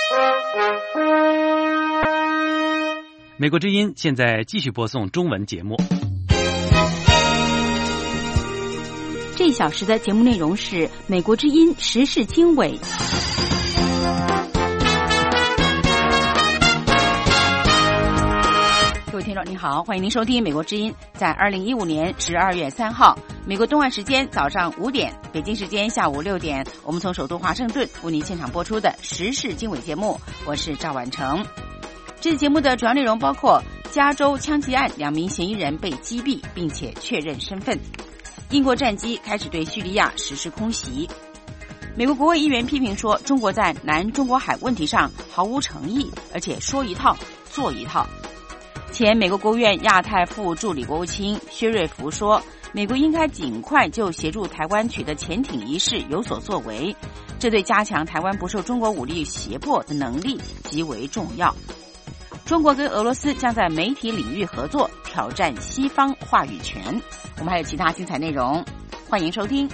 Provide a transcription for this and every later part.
美国之音现在继续播送中文节目。 这一小时的节目内容是美国之音时事经纬。各位听众您好，欢迎您收听美国之音。在2015年12月3号，美国东岸时间早上5点，北京时间下午6点，我们从首都华盛顿为您现场播出的时事经纬节目，我是赵婉成。这次节目的主要内容包括加州枪击案2名嫌疑人被击毙并且确认身份，英国战机开始对叙利亚实施空袭，美国国会议员批评说中国在南中国海问题上毫无诚意，而且说一套做一套。前美国国务院亚太副助理国务卿薛瑞福说，美国应该尽快就协助台湾取得潜艇一事有所作为，这对加强台湾不受中国武力胁迫的能力极为重要。中国跟俄罗斯将在媒体领域合作，挑战西方话语权。我们还有其他精彩内容，欢迎收听。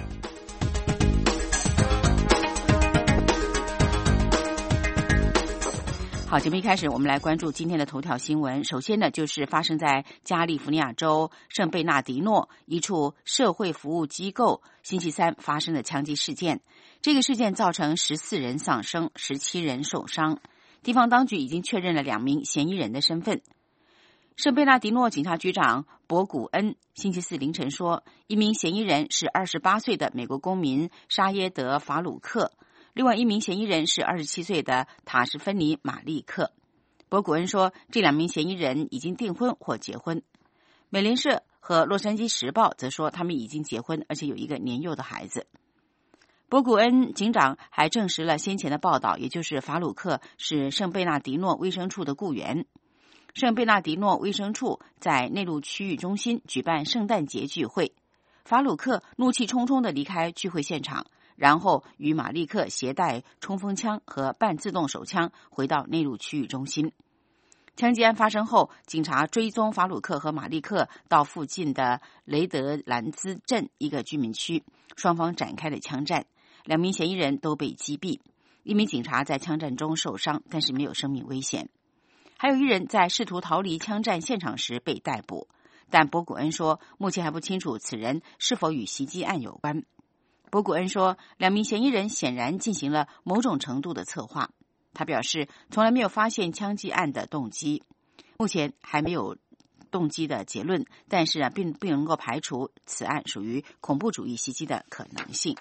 好，节目一开始我们来关注今天的头条新闻。首先呢，就是发生在加利福尼亚州圣贝纳迪诺一处社会服务机构星期三发生的枪击事件。这个事件造成14人丧生，17人受伤。地方当局已经确认了2名嫌疑人的身份。圣贝纳迪诺警察局长博古恩星期四凌晨说，一名嫌疑人是28岁的美国公民沙耶德·法鲁克，另外一名嫌疑人是27岁的塔什芬尼·马利克。博古恩说，这2名嫌疑人已经订婚或结婚。美联社和洛杉矶时报则说，他们已经结婚，而且有一个年幼的孩子。博古恩警长还证实了先前的报道，也就是法鲁克是圣贝纳迪诺卫生处的雇员。圣贝纳迪诺卫生处在内陆区域中心举办圣诞节聚会，法鲁克怒气冲冲地离开聚会现场，然后与马利克携带冲锋枪和半自动手枪回到内陆区域中心。枪击案发生后，警察追踪法鲁克和马利克到附近的雷德兰兹镇一个居民区，双方展开了枪战，2名嫌疑人都被击毙，一名警察在枪战中受伤，但是没有生命危险。还有1人在试图逃离枪战现场时被逮捕，但博古恩说，目前还不清楚此人是否与袭击案有关。博古恩说，2名嫌疑人显然进行了某种程度的策划。他表示，从来没有发现枪击案的动机，目前还没有动机的结论，但是并不能够排除此案属于恐怖主义袭击的可能性。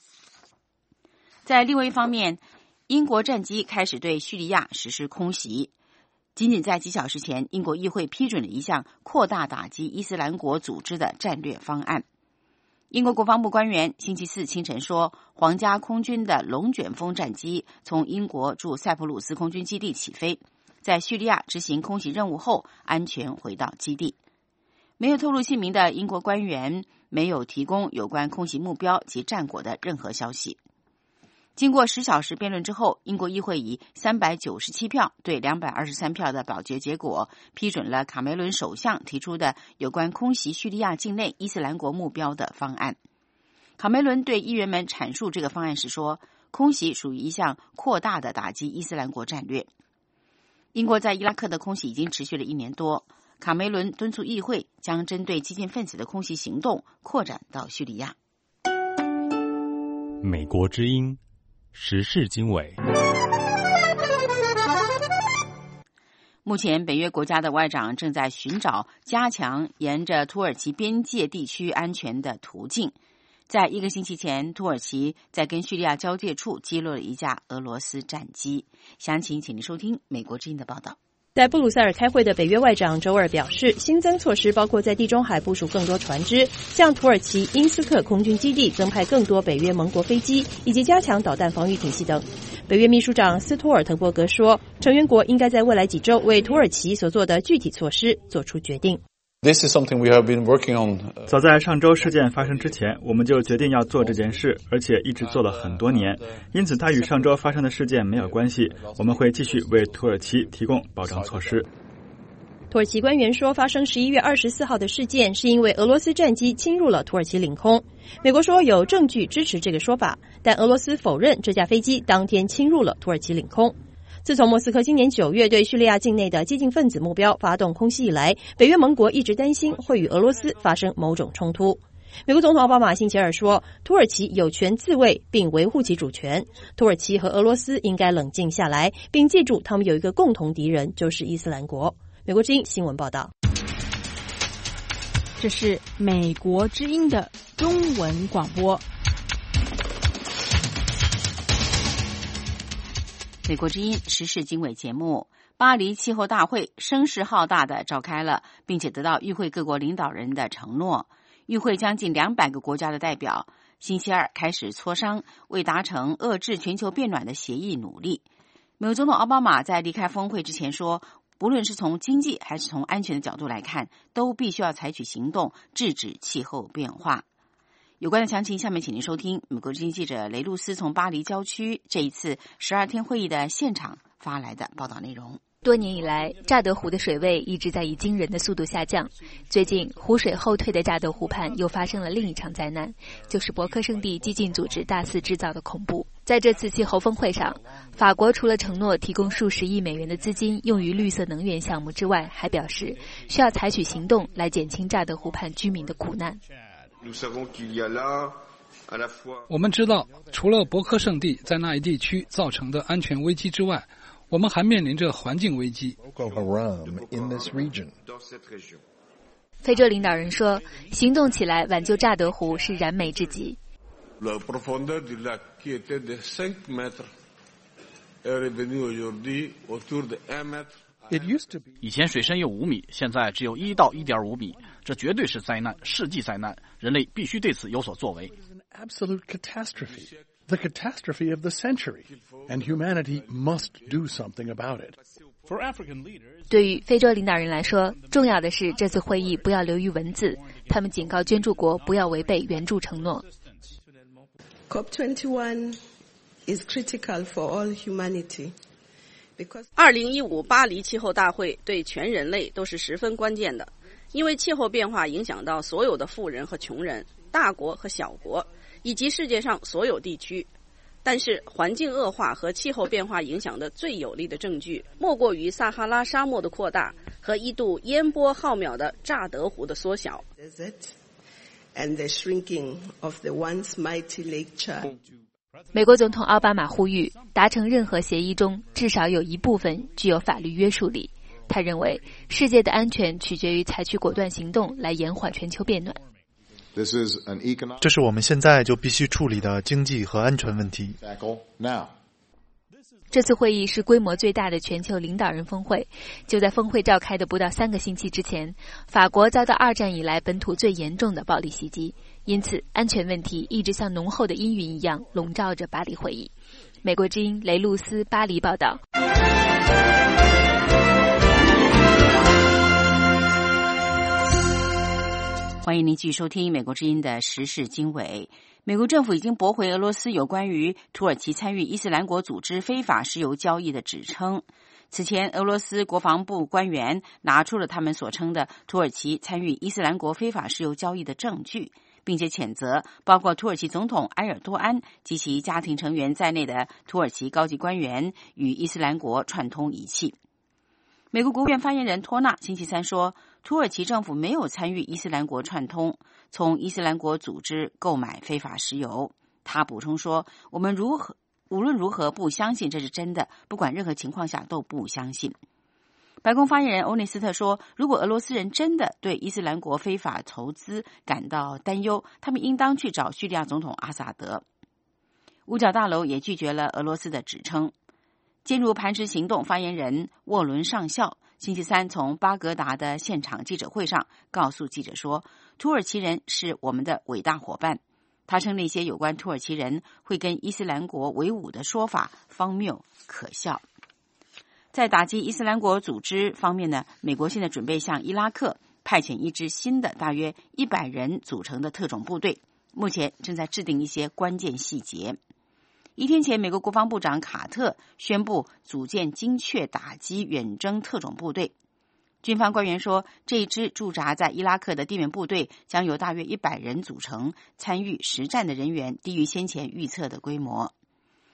在另外一方面，英国战机开始对叙利亚实施空袭。仅仅在几小时前，英国议会批准了一项扩大打击伊斯兰国组织的战略方案。英国国防部官员星期四清晨说，皇家空军的龙卷风战机从英国驻塞浦路斯空军基地起飞，在叙利亚执行空袭任务后安全回到基地。没有透露姓名的英国官员没有提供有关空袭目标及战果的任何消息。经过10小时辩论之后，英国议会以397票对223票的表决结果，批准了卡梅伦首相提出的有关空袭叙利亚境内伊斯兰国目标的方案。卡梅伦对议员们阐述这个方案时说，空袭属于一项扩大的打击伊斯兰国战略。英国在伊拉克的空袭已经持续了1年多，卡梅伦敦促议会将针对激进分子的空袭行动扩展到叙利亚。 美国之音时事经纬。 目前北约国家的外长正在寻找加强沿着土耳其边界地区安全的途径。在1个星期前，土耳其在跟叙利亚交界处击落了一架俄罗斯战机。详情请您收听美国之音的报道。 在布鲁塞尔开会的北约外长周二表示，新增措施包括在地中海部署更多船只，向土耳其因斯克空军基地增派更多北约盟国飞机，以及加强导弹防御体系等。北约秘书长斯托尔滕伯格说，成员国应该在未来几周为土耳其所做的具体措施做出决定。 This is something we have been working on. 早在上周事件发生之前，我们就决定要做这件事，而且一直做了很多年。因此，它与上周发生的事件没有关系。我们会继续为土耳其提供保障措施。 土耳其官员说，发生11月24号的事件是因为俄罗斯战机侵入了土耳其领空。美国说有证据支持这个说法，但俄罗斯否认这架飞机当天侵入了土耳其领空。 自从莫斯科今年9月对叙利亚境内的激进分子目标发动空袭以来，北约盟国一直担心会与俄罗斯发生某种冲突。美国总统奥巴马星期二说，土耳其有权自卫并维护其主权，土耳其和俄罗斯应该冷静下来，并记住他们有一个共同敌人，就是伊斯兰国。美国之音新闻报道。 这是美国之音的中文广播。 美国之音时事经纬节目，巴黎气候大会声势浩大地召开了，并且得到与会各国领导人的承诺。与会将近200个国家的代表星期二开始磋商，为达成遏制全球变暖的协议努力。美国总统奥巴马在离开峰会之前说，不论是从经济还是从安全的角度来看，都必须要采取行动制止气候变化。有关的详情，下面请您收听美国之音记者雷露斯从巴黎郊区这一次12天会议的现场发来的报道内容。 多年以来，乍得湖的水位一直在以惊人的速度下降。最近，湖水后退的乍得湖畔又发生了另一场灾难，就是伯克圣地激进组织大肆制造的恐怖。在这次气候峰会上，法国除了承诺提供数十亿美元的资金用于绿色能源项目之外，还表示需要采取行动来减轻乍得湖畔居民的苦难。 我们知道，除了伯克圣地在那一地区造成的安全危机之外，我们还面临着环境危机。 非洲领导人说，行动起来挽救乍得湖是燃眉之急。 以前水深有5米，现在只有1到1.5米，这绝对是灾难，世纪灾难，人类必须对此有所作为。 The catastrophe of the century, and humanity must do something about it. 对于非洲领导人来说，重要的是这次会议不要流于文字，他们警告捐助国不要违背援助承诺。 COP21 is critical for all humanity. 2015巴黎气候大会对全人类都是十分关键的，因为气候变化影响到所有的富人和穷人、大国和小国，以及世界上所有地区。但是环境恶化和气候变化影响的最有力的证据，莫过于撒哈拉沙漠的扩大和一度烟波浩渺的乍得湖的缩小。 And the shrinking of the once mighty Lake Chad. 美国总统奥巴马呼吁，达成任何协议中至少有一部分具有法律约束力。他认为，世界的安全取决于采取果断行动来延缓全球变暖。 这是我们现在就必须处理的经济和安全问题。 这次会议是规模最大的全球领导人峰会。就在峰会召开的不到3个星期之前，法国遭到2战以来本土最严重的暴力袭击，因此安全问题一直像浓厚的阴云一样笼罩着巴黎会议。美国之音雷露斯巴黎报道。 欢迎您继续收听美国之音的时事经纬。美国政府已经驳回俄罗斯有关于土耳其参与伊斯兰国组织非法石油交易的指称。此前，俄罗斯国防部官员拿出了他们所称的土耳其参与伊斯兰国非法石油交易的证据，并且谴责包括土耳其总统埃尔多安及其家庭成员在内的土耳其高级官员与伊斯兰国串通一气。美国国务院发言人托纳星期三说，土耳其政府没有参与伊斯兰国串通，从伊斯兰国组织购买非法石油。他补充说，我们无论如何不相信这是真的，不管任何情况下都不相信。白宫发言人欧内斯特说，如果俄罗斯人真的对伊斯兰国非法投资感到担忧，他们应当去找叙利亚总统阿萨德。五角大楼也拒绝了俄罗斯的指称。坚如磐石行动发言人沃伦上校星期三从巴格达的现场记者会上告诉记者说，土耳其人是我们的伟大伙伴。他称那些有关土耳其人会跟伊斯兰国为伍的说法荒谬可笑。在打击伊斯兰国组织方面呢，美国现在准备向伊拉克派遣一支新的大约100人组成的特种部队，目前正在制定一些关键细节。1天前，美国国防部长卡特宣布组建精确打击远征特种部队。军方官员说，这一支驻扎在伊拉克的地面部队将由大约100人组成，参与实战的人员低于先前预测的规模。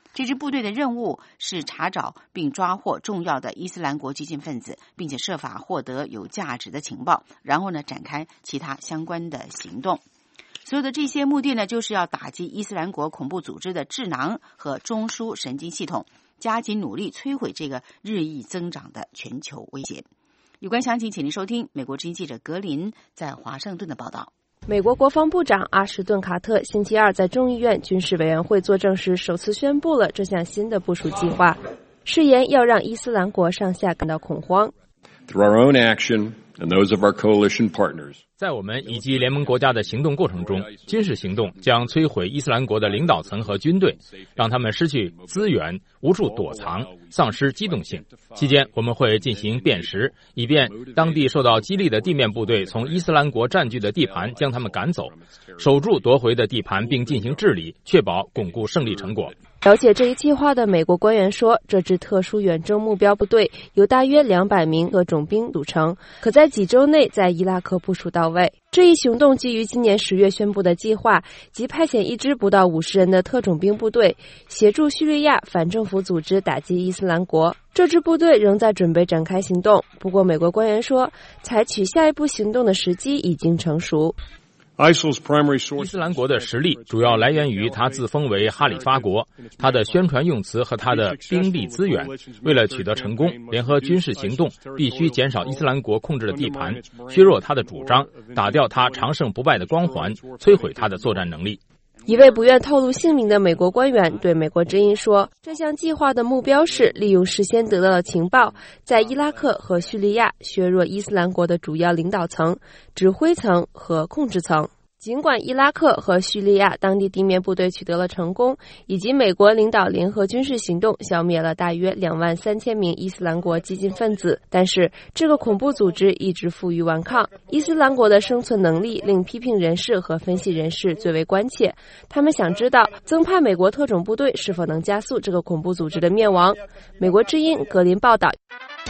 这支部队的任务是查找并抓获重要的伊斯兰国激进分子，并且设法获得有价值的情报，然后呢展开其他相关的行动。所有的这些目的呢，就是要打击伊斯兰国恐怖组织的智囊和中枢神经系统，加紧努力摧毁这个日益增长的全球威胁。有关详情，请您收听美国之音记者格林在华盛顿的报道。 美国国防部长阿什顿·卡特星期二在众议院军事委员会作证时首次宣布了这项新的部署计划，誓言要让伊斯兰国上下感到恐慌。 Through our own action and those of our coalition partners, 在我们以及联盟国家的行动过程中，军事行动将摧毁伊斯兰国的领导层和军队，让他们失去资源，无处躲藏，丧失机动性。期间我们会进行辨识，以便当地受到激励的地面部队从伊斯兰国占据的地盘将他们赶走，守住夺回的地盘并进行治理，确保巩固胜利成果。 了解这一计划的美国官员说，这支特殊远征目标部队由大约200名特种兵组成，可在几周内在伊拉克部署到位。这一行动基于今年10月宣布的计划，即派遣一支不到50人的特种兵部队，协助叙利亚反政府组织打击伊斯兰国。这支部队仍在准备展开行动，不过美国官员说，采取下一步行动的时机已经成熟。 伊斯兰国的实力主要来源于他自封为哈里发国，他的宣传用词和他的兵力资源。为了取得成功，联合军事行动必须减少伊斯兰国控制的地盘，削弱他的主张，打掉他长胜不败的光环，摧毁他的作战能力。 一位不愿透露姓名的美国官员对美国之音说，这项计划的目标是利用事先得到的情报，在伊拉克和叙利亚削弱伊斯兰国的主要领导层、指挥层和控制层。尽管伊拉克和叙利亚当地地面部队取得了成功，以及美国领导联合军事行动消灭了大约23000名伊斯兰国激进分子，但是这个恐怖组织一直负隅顽抗。伊斯兰国的生存能力令批评人士和分析人士最为关切，他们想知道增派美国特种部队是否能加速这个恐怖组织的灭亡。美国之音格林报道。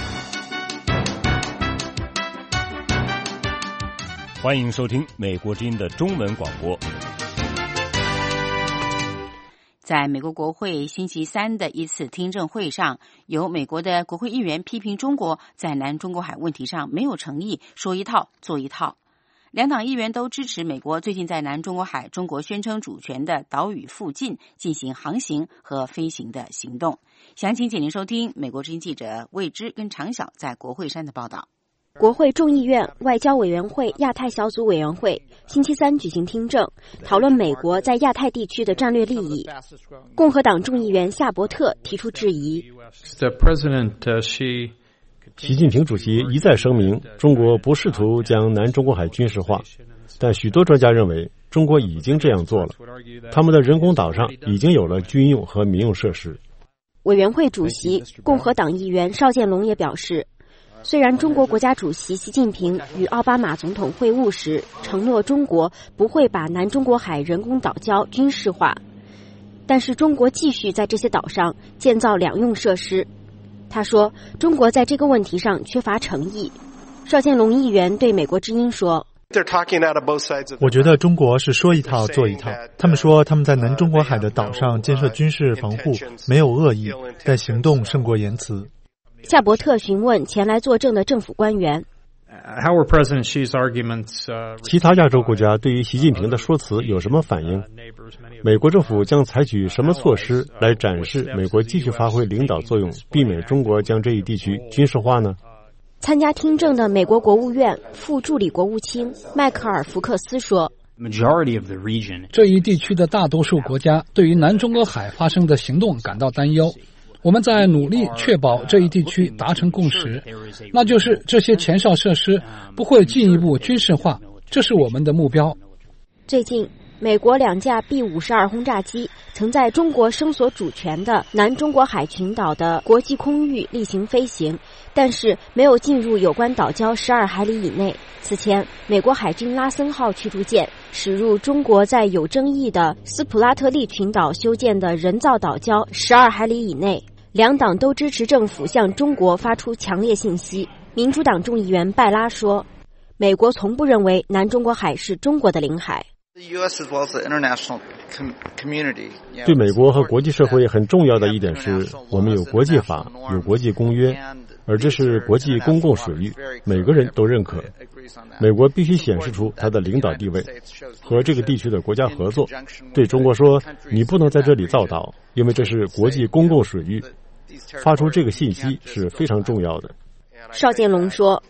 欢迎收听美国之音的中文广播。 在美国国会星期三的一次听证会上，有美国的国会议员批评中国在南中国海问题上没有诚意，说一套做一套。两党议员都支持美国最近在南中国海中国宣称主权的岛屿附近进行航行和飞行的行动。详情请您收听美国之音记者魏之跟常晓在国会山的报道。 国会众议院外交委员会亚太小组委员会星期三举行听证，讨论美国在亚太地区的战略利益。共和党众议员夏伯特提出质疑。 习近平主席一再声明，中国不试图将南中国海军事化，但许多专家认为中国已经这样做了，他们的人工岛上已经有了军用和民用设施。 委员会主席共和党议员邵建龙也表示，虽然中国国家主席习近平与奥巴马总统会晤时承诺中国不会把南中国海人工岛礁军事化，但是中国继续在这些岛上建造两用设施。他说，中国在这个问题上缺乏诚意。邵建龙议员对美国之音说， 我觉得中国是说一套做一套。他们说他们在南中国海的岛上建设军事防护没有恶意，但行动胜过言辞。 夏伯特询问前来作证的政府官员， 其他亚洲国家对于习近平的说辞有什么反应？美国政府将采取什么措施来展示美国继续发挥领导作用，避免中国将这一地区军事化呢？ 参加听证的美国国务院副助理国务卿迈克尔·福克斯说， 这一地区的大多数国家对于南中国海发生的行动感到担忧。我们在努力确保这一地区达成共识，那就是这些前哨设施不会进一步军事化，这是我们的目标。 最近，美国2架 B-52轰炸机曾在中国声索主权的南中国海群岛的国际空域例行飞行，但是没有进入有关岛礁12海里以内。此前，美国海军拉森号驱逐舰驶入中国在有争议的斯普拉特利群岛修建的人造岛礁12海里以内。两党都支持政府向中国发出强烈信息。民主党众议员拜拉说，美国从不认为南中国海是中国的领海。 对美国和国际社会很重要的一点是，我们有国际法，有国际公约，而这是国际公共水域，每个人都认可。美国必须显示出它的领导地位，和这个地区的国家合作，对中国说，你不能在这里造岛，因为这是国际公共水域。发出这个信息是非常重要的。 邵建龙说，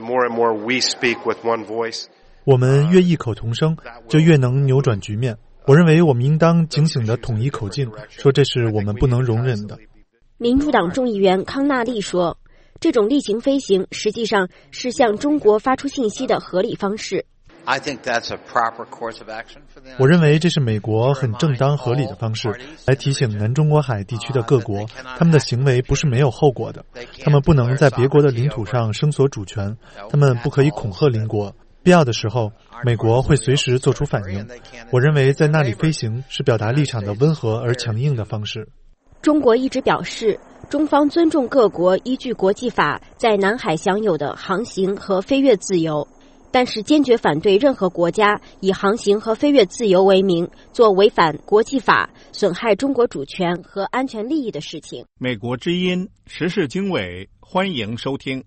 我们越异口同声，就越能扭转局面。我认为我们应当警醒地统一口径，说这是我们不能容忍的。 民主党众议员康纳利说，这种例行飞行实际上是向中国发出信息的合理方式。 我认为这是美国很正当合理的方式，来提醒南中国海地区的各国，他们的行为不是没有后果的，他们不能在别国的领土上声索主权，他们不可以恐吓邻国，必要的时候美国会随时做出反应。我认为在那里飞行是表达立场的温和而强硬的方式。 中国一直表示，中方尊重各国依据国际法在南海享有的航行和飞越自由，但是坚决反对任何国家以航行和飞越自由为名做违反国际法、损害中国主权和安全利益的事情。 美国之音时事经纬，欢迎收听。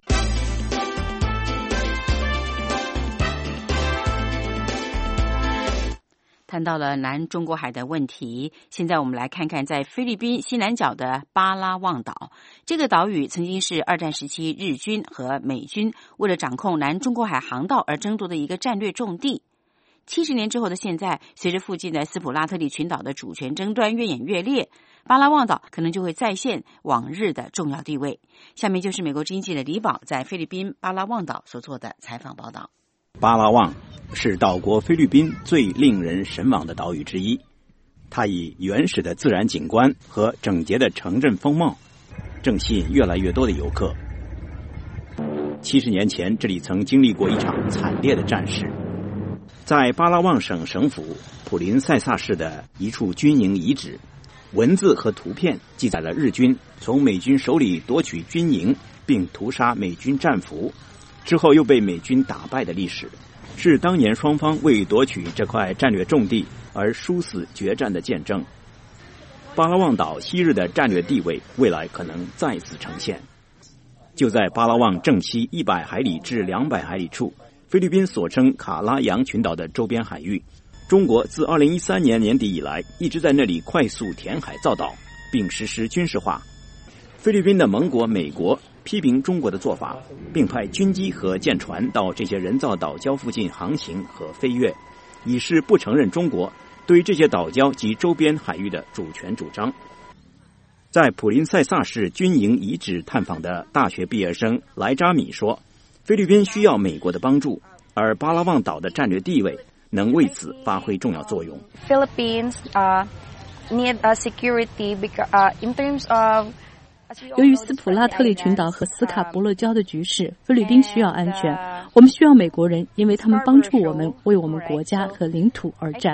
谈到了南中国海的问题，现在我们来看看在菲律宾西南角的巴拉望岛。这个岛屿曾经是二战时期日军和美军为了掌控南中国海航道而争夺的一个战略重地。70年之后的现在，随着附近的斯普拉特利群岛的主权争端越演越烈，巴拉望岛可能就会再现往日的重要地位。下面就是美国之音记者李宝在菲律宾巴拉望岛所做的采访报道。 巴拉望是岛国菲律宾最令人神往的岛屿之一，它以原始的自然景观和整洁的城镇风貌，正吸引越来越多的游客。70年前，这里曾经历过一场惨烈的战事。在巴拉望省省府普林塞萨市的一处军营遗址，文字和图片记载了日军从美军手里夺取军营并屠杀美军战俘，之后又被美军打败的历史，是当年双方为夺取这块战略重地而殊死决战的见证。巴拉望岛昔日的战略地位未来可能再次呈现。就在巴拉望正西100海里至200海里处，菲律宾所称卡拉扬群岛的周边海域，中国自2013年年底以来一直在那里快速填海造岛，并实施军事化。菲律宾的盟国美国批评中国的做法，并派军机和舰船到这些人造岛礁附近航行和飞越，以示不承认中国对这些岛礁及周边海域的主权主张。在普林塞萨市军营遗址探访的大学毕业生莱扎米说，菲律宾需要美国的帮助，而巴拉望岛的战略地位能为此发挥重要作用。 Philippines need security because in terms of 由于斯普拉特利群岛和斯卡伯勒礁的局势，菲律宾需要安全。我们需要美国人，因为他们帮助我们为我们国家和领土而战。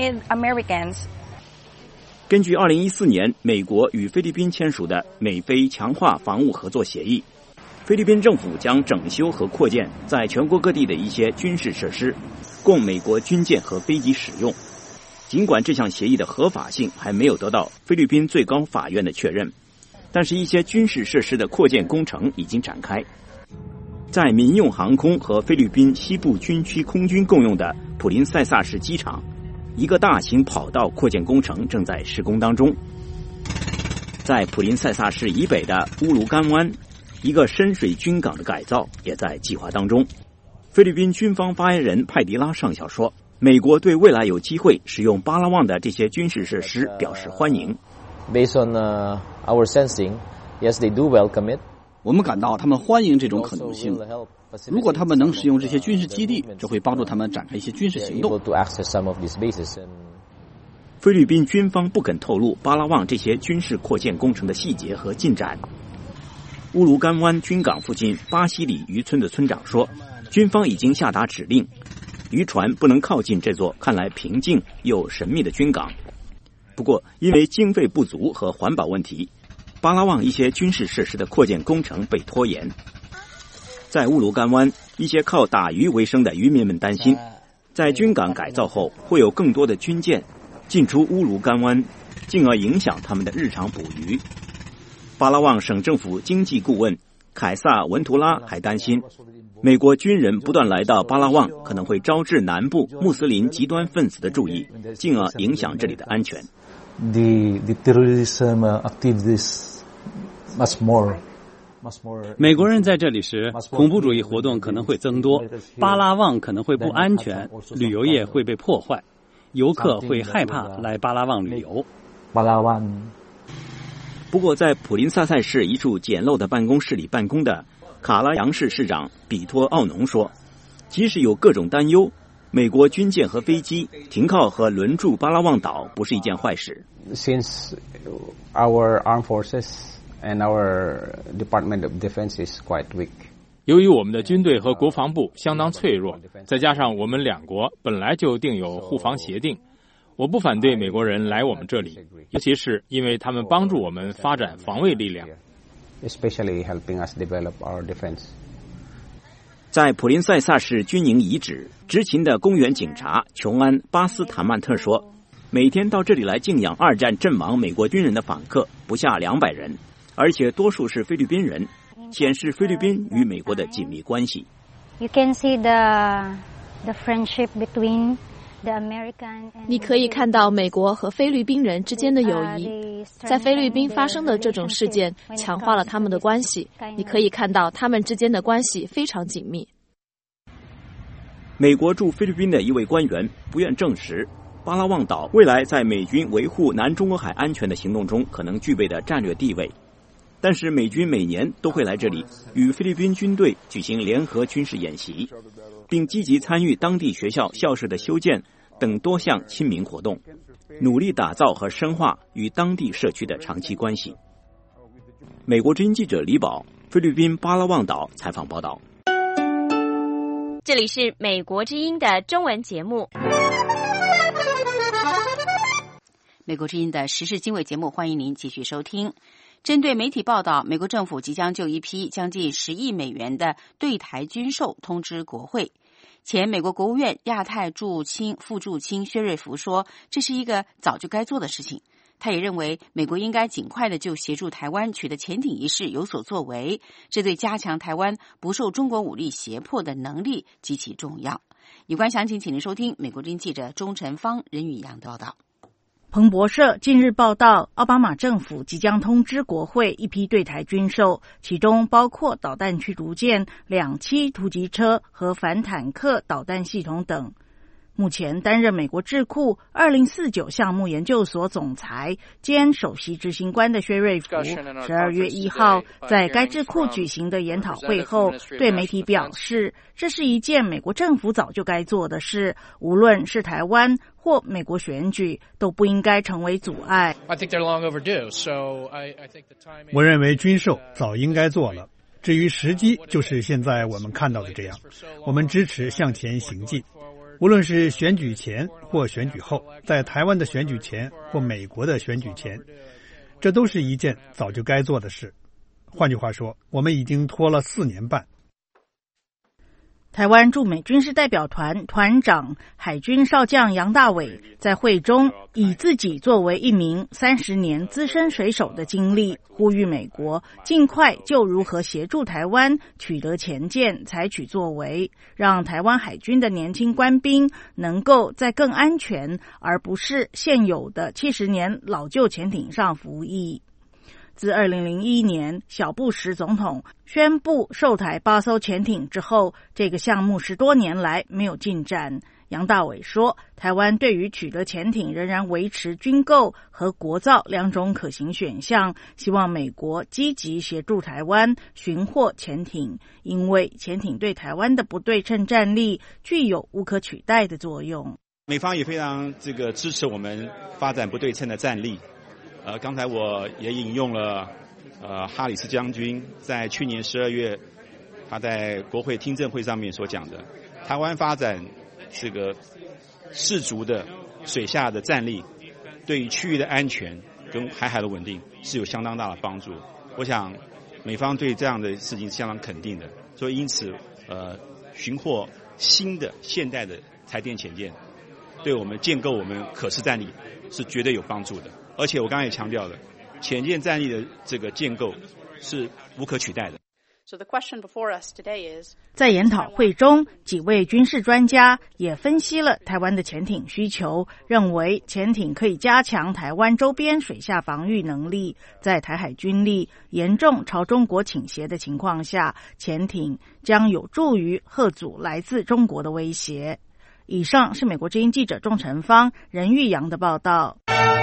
根据2014年美国与菲律宾签署的美菲强化防务合作协议，菲律宾政府将整修和扩建在全国各地的一些军事设施，供美国军舰和飞机使用。尽管这项协议的合法性还没有得到菲律宾最高法院的确认，但是一些军事设施的扩建工程已经展开。在民用航空和菲律宾西部军区空军共用的普林塞萨市机场，一个大型跑道扩建工程正在施工当中。在普林塞萨市以北的乌卢干湾，一个深水军港的改造也在计划当中。菲律宾军方发言人派迪拉上校说，美国对未来有机会使用巴拉望的这些军事设施表示欢迎。 Based on our sensing, yes, they do welcome it. 我们感到他们欢迎这种可能性。如果他们能使用这些军事基地，这会帮助他们展开一些军事行动。 菲律宾军方不肯透露巴拉望这些军事扩建工程的细节和进展。乌卢干湾军港附近巴西里渔村的村长说，军方已经下达指令，渔船不能靠近这座看来平静又神秘的军港。不过因为经费不足和环保问题，巴拉望一些军事设施的扩建工程被拖延。在乌卢干湾，一些靠打鱼为生的渔民们担心， 在军港改造后，会有更多的军舰进出乌鲁干湾，进而影响他们的日常捕鱼。巴拉望省政府经济顾问凯撒文图拉还担心，美国军人不断来到巴拉望，可能会招致南部穆斯林极端分子的注意，进而影响这里的安全。 The terrorism activities much more 美国人在这里时，恐怖主义活动可能会增多，巴拉望可能会不安全，旅游业会被破坏，游客会害怕来巴拉望旅游。 不过，在普林萨塞市一处简陋的办公室里办公的卡拉扬市市长比托奥农说，即使有各种担忧，美国军舰和飞机停靠和轮驻巴拉望岛不是一件坏事。 Since our armed forces and our Department of Defense is quite weak. 由于我们的军队和国防部相当脆弱，再加上我们两国本来就订有互防协定，我不反对美国人来我们这里，尤其是因为他们帮助我们发展防卫力量。 Especially helping us develop our defense. 在普林塞萨市军营遗址执勤的公园警察琼安·巴斯塔曼特说，每天到这里来敬仰二战阵亡美国军人的访客不下200人，而且多数是菲律宾人，显示菲律宾与美国的紧密关系。 You can see the friendship between the American and 你可以看到美国和菲律宾人之间的友谊，在菲律宾发生的这种事件强化了他们的关系，你可以看到他们之间的关系非常紧密。 美国驻菲律宾的一位官员不愿证实巴拉望岛未来在美军维护南中国海安全的行动中可能具备的战略地位，但是美军每年都会来这里与菲律宾军队举行联合军事演习，并积极参与当地学校校舍的修建等多项亲民活动，努力打造和深化与当地社区的长期关系。美国之音记者李宝，菲律宾巴拉望岛采访报道。 这里是美国之音的中文节目。美国之音的时事经纬节目，欢迎您继续收听。针对媒体报道，美国政府即将就一批将近10亿美元的对台军售通知国会。前美国国务院亚太驻青副驻青薛瑞福说，这是一个早就该做的事情。他也认为美国应该尽快的就协助台湾取得潜艇一事有所作为，这对加强台湾不受中国武力胁迫的能力极其重要。有关详情，请您收听美国之音记者钟晨芳、任宇阳的报道。 彭博社近日报道，奥巴马政府即将通知国会一批对台军售，其中包括导弹驱逐舰、2栖突击车和反坦克导弹系统等。目前担任美国智库2049项目研究所总裁兼首席执行官的薛瑞福12月1号在该智库举行的研讨会后对媒体表示，这是一件美国政府早就该做的事，无论是台湾或美国选举都不应该成为阻碍。 我认为军售早应该做了，至于时机就是现在我们看到的这样，我们支持向前行进。无论是选举前或选举后，在台湾的选举前或美国的选举前，这都是一件早就该做的事。换句话说，我们已经拖了4年半。 台湾驻美军事代表团团长海军少将杨大伟在会中以自己作为一名30年资深水手的经历，呼吁美国尽快就如何协助台湾取得潜舰采取作为，让台湾海军的年轻官兵能够在更安全而不是现有的70年老旧潜艇上服役。自2001年小布什总统宣布售台8艘潜艇之后，这个项目10多年来没有进展。杨大伟说，台湾对于取得潜艇仍然维持军购和国造2种可行选项，希望美国积极协助台湾寻获潜艇，因为潜艇对台湾的不对称战力具有无可取代的作用。 美方也非常支持我们发展不对称的战力。刚才我也引用了哈里斯将军在去年12月他在国会听证会上面所讲的，台湾发展这个适足的水下的战力，对于区域的安全跟海的稳定是有相当大的帮助。我想美方对这样的事情是相当肯定的，所以因此寻获新的现代的台电潜舰，对我们建构我们可视战力是绝对有帮助的。而且我刚才也强调了，潜舰战力的这个建构是无可取代的。 在研讨会中，几位军事专家也分析了台湾的潜艇需求，认为潜艇可以加强台湾周边水下防御能力。在台海军力严重朝中国倾斜的情况下，潜艇将有助于吓阻来自中国的威胁。以上是美国之音记者钟成芳、任玉阳的报道。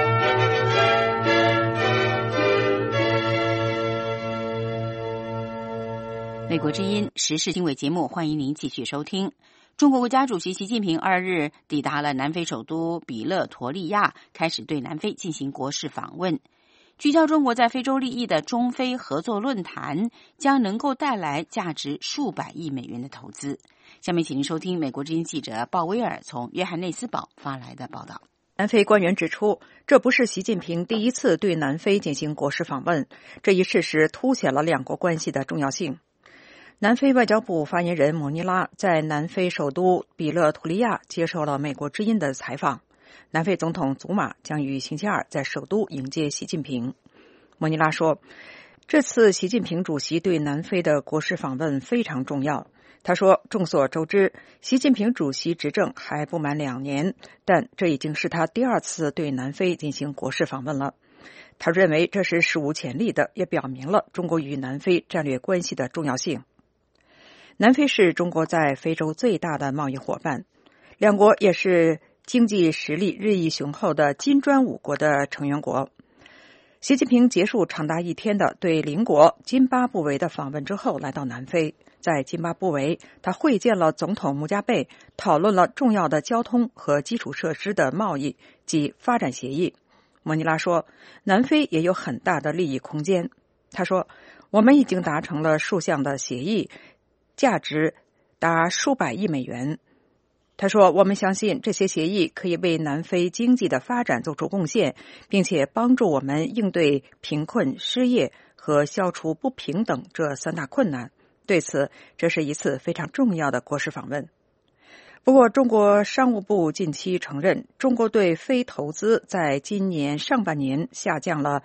美国之音时事经纬节目，欢迎您继续收听。中国国家主席习近平2日抵达了南非首都比勒陀利亚，开始对南非进行国事访问。聚焦中国在非洲利益的中非合作论坛将能够带来价值数百亿美元的投资。下面请您收听美国之音记者鲍威尔从约翰内斯堡发来的报道。 南非官员指出，这不是习近平第一次对南非进行国事访问，这一事实凸显了两国关系的重要性。南非外交部发言人莫尼拉在南非首都比勒图利亚接受了美国之音的采访。南非总统祖马将于星期二在首都迎接习近平。莫尼拉说，这次习近平主席对南非的国事访问非常重要。他说，众所周知，习近平主席执政还不满2年，但这已经是他第2次对南非进行国事访问了。他认为这是史无前例的，也表明了中国与南非战略关系的重要性。南非是中国在非洲最大的贸易伙伴，两国也是经济实力日益雄厚的金砖5国的成员国。习近平结束长达1天的对邻国津巴布韦的访问之后，来到南非。在津巴布韦，他会见了总统穆加贝，讨论了重要的交通和基础设施的贸易及发展协议。莫尼拉说，南非也有很大的利益空间。他说，我们已经达成了数项的协议，价值达数百亿美元。他说，我们相信这些协议可以为南非经济的发展做出贡献，并且帮助我们应对贫困、失业和消除不平等这3大困难。对此，这是一次非常重要的国事访问。不过，中国商务部近期承认，中国对非投资在今年上半年下降了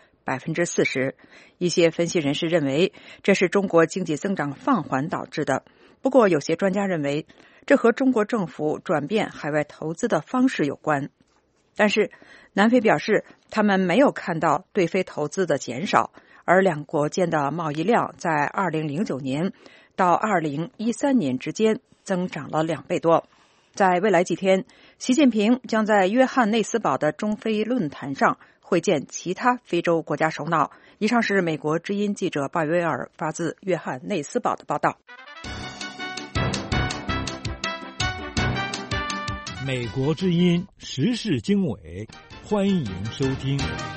40%。一些分析人士认为，这是中国经济增长放缓导致的。不过，有些专家认为，这和中国政府转变海外投资的方式有关。但是，南非表示，他们没有看到对非投资的减少，而两国间的贸易量在2009年到2013年之间增长了2倍多。在未来几天，习近平将在约翰内斯堡的中非论坛上会见其他非洲国家首脑。以上是美国之音记者鲍威尔发自约翰内斯堡的报道。 美国之音时事经纬，欢迎收听。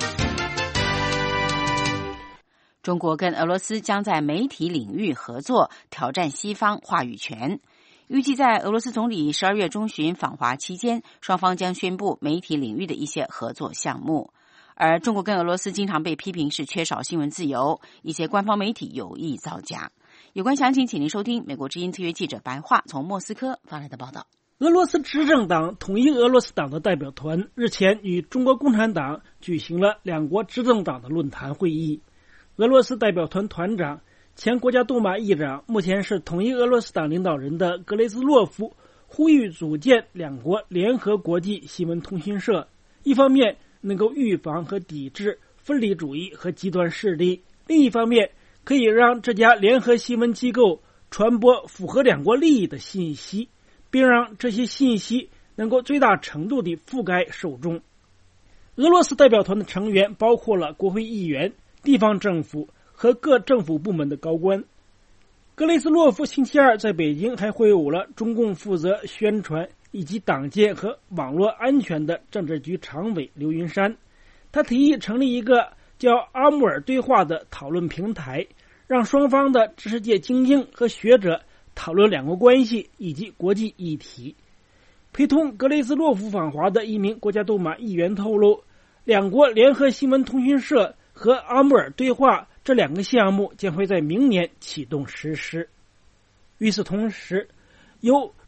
中国跟俄罗斯将在媒体领域合作，挑战西方话语权。预计在俄罗斯总理12月中旬访华期间，双方将宣布媒体领域的一些合作项目。而中国跟俄罗斯经常被批评是缺少新闻自由，一些官方媒体有意造假。有关详情，请您收听美国之音特约记者白桦从莫斯科发来的报道。 俄罗斯执政党统一俄罗斯党的代表团日前与中国共产党举行了两国执政党的论坛会议。俄罗斯代表团团长、前国家杜马议长，目前是统一俄罗斯党领导人的格雷兹洛夫呼吁组建两国联合国际新闻通讯社，一方面能够预防和抵制分离主义和极端势力，另一方面可以让这家联合新闻机构传播符合两国利益的信息，并让这些信息能够最大程度地覆盖受众。俄罗斯代表团的成员包括了国会议员、地方政府和各政府部门的高官。格雷斯洛夫星期二在北京还会晤了中共负责宣传以及党建和网络安全的政治局常委刘云山。他提议成立一个叫阿穆尔对话的讨论平台，让双方的知识界精英和学者讨论两国关系以及国际议题。陪同格雷斯洛夫访华的一名国家杜马议员透露，两国联合新闻通讯社和阿穆尔对话这两个项目将会在明年启动实施。与此同时，由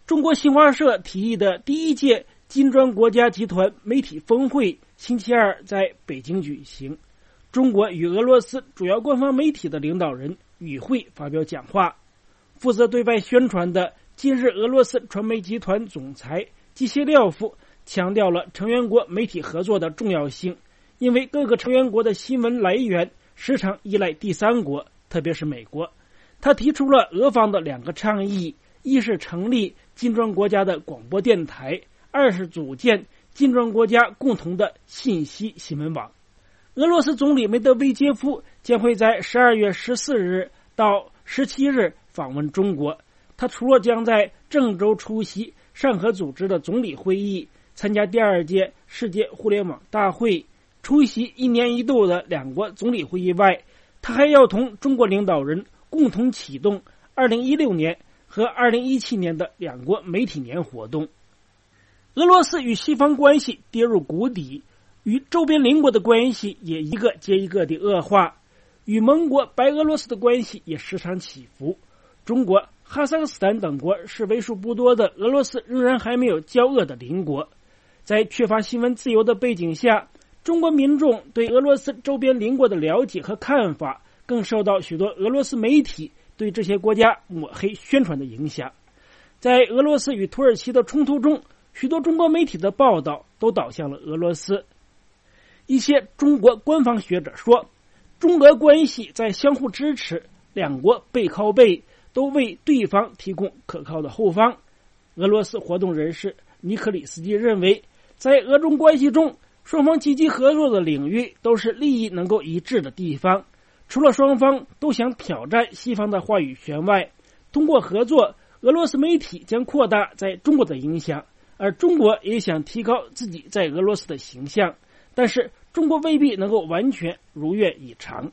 中国新华社提议的第一届金砖国家集团媒体峰会星期二在北京举行，中国与俄罗斯主要官方媒体的领导人与会发表讲话。负责对外宣传的今日俄罗斯传媒集团总裁基谢廖夫强调了成员国媒体合作的重要性，因为各个成员国的新闻来源时常依赖第三国，特别是美国。他提出了俄方的2个倡议，一是成立金砖国家的广播电台，二是组建金砖国家共同的信息新闻网。俄罗斯总理梅德韦杰夫将会在12月14日到17日访问中国，他除了将在郑州出席上合组织的总理会议，参加第2届世界互联网大会，出席1年1度的2国总理会议外，他还要同中国领导人共同启动2016年和2017年的2国媒体年活动。俄罗斯与西方关系跌入谷底，与周边邻国的关系也一个接一个的恶化，与盟国白俄罗斯的关系也时常起伏。中国、哈萨克斯坦等国是为数不多的俄罗斯仍然还没有交恶的邻国。在缺乏新闻自由的背景下，中国民众对俄罗斯周边邻国的了解和看法更受到许多俄罗斯媒体对这些国家抹黑宣传的影响。在俄罗斯与土耳其的冲突中，许多中国媒体的报道都导向了俄罗斯。一些中国官方学者说，中俄关系在相互支持，2国背靠背，都为对方提供可靠的后方。俄罗斯活动人士尼克里斯基认为，在俄中关系中，双方积极合作的领域都是利益能够一致的地方。除了双方都想挑战西方的话语权外，通过合作，俄罗斯媒体将扩大在中国的影响，而中国也想提高自己在俄罗斯的形象，但是中国未必能够完全如愿以偿。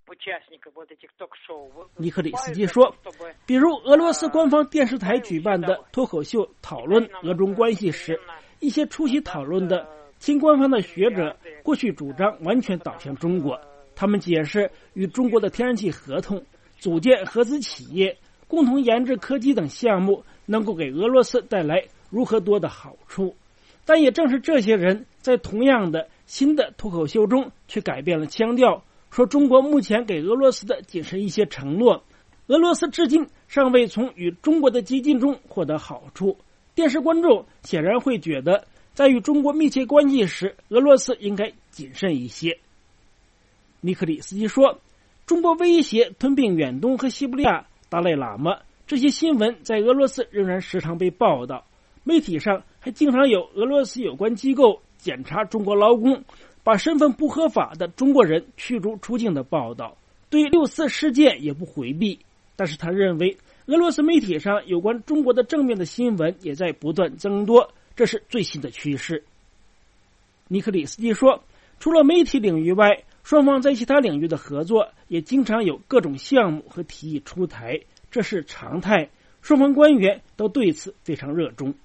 尼克里斯基说，比如俄罗斯官方电视台举办的脱口秀讨论俄中关系时，一些出席讨论的亲官方的学者过去主张完全倒向中国，他们解释与中国的天然气合同、组建合资企业、共同研制科技等项目能够给俄罗斯带来如何多的好处。但也正是这些人在同样的新的脱口秀中却改变了腔调，说中国目前给俄罗斯的仅是一些承诺，俄罗斯至今尚未从与中国的激进中获得好处。电视观众显然会觉得，在与中国密切关系时，俄罗斯应该谨慎一些。尼克里斯基说，中国威胁吞并远东和西伯利亚达赖喇嘛，这些新闻在俄罗斯仍然时常被报道，媒体上还经常有俄罗斯有关机构检查中国劳工，把身份不合法的中国人驱逐出境的报道，对6·4事件也不回避。但是他认为，俄罗斯媒体上有关中国的正面的新闻也在不断增多，这是最新的趋势。尼克里斯基说，除了媒体领域外，双方在其他领域的合作也经常有各种项目和提议出台，这是常态，双方官员都对此非常热衷。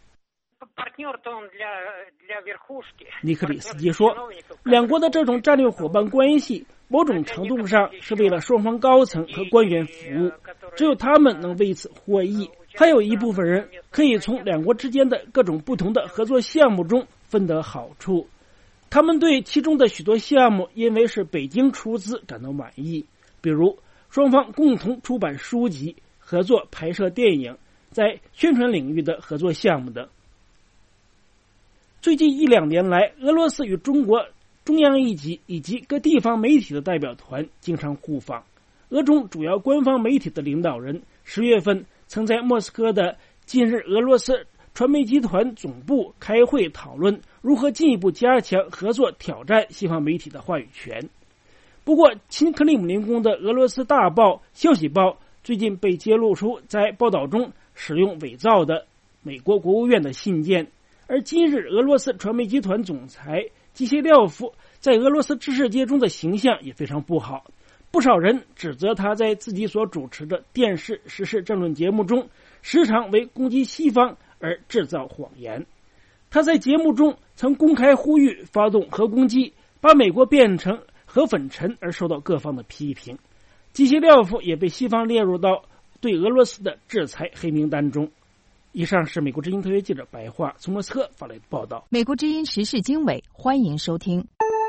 尼克里斯基说，2国的这种战略伙伴关系某种程度上是为了双方高层和官员服务，只有他们能为此获益，还有一部分人可以从2国之间的各种不同的合作项目中分得好处。他们对其中的许多项目因为是北京出资感到满意，比如双方共同出版书籍、合作拍摄电影、在宣传领域的合作项目等。最近1-2年来，俄罗斯与中国中央一级以及各地方媒体的代表团经常互访。俄中主要官方媒体的领导人10月份曾在莫斯科的今日俄罗斯传媒集团总部开会讨论如何进一步加强合作，挑战西方媒体的话语权。不过，亲克里姆林宫的俄罗斯大报《消息报》最近被揭露出在报道中使用伪造的美国国务院的信件，而今日俄罗斯传媒集团总裁基谢廖夫在俄罗斯知识界中的形象也非常不好，不少人指责他在自己所主持的电视时事政论节目中时常为攻击西方而制造谎言。他在节目中曾公开呼吁发动核攻击，把美国变成核粉尘，而受到各方的批评。基谢廖夫也被西方列入到对俄罗斯的制裁黑名单中。 以上是美国之音特约记者白桦从莫斯科发来的报道。 美国之音时事经纬，欢迎收听。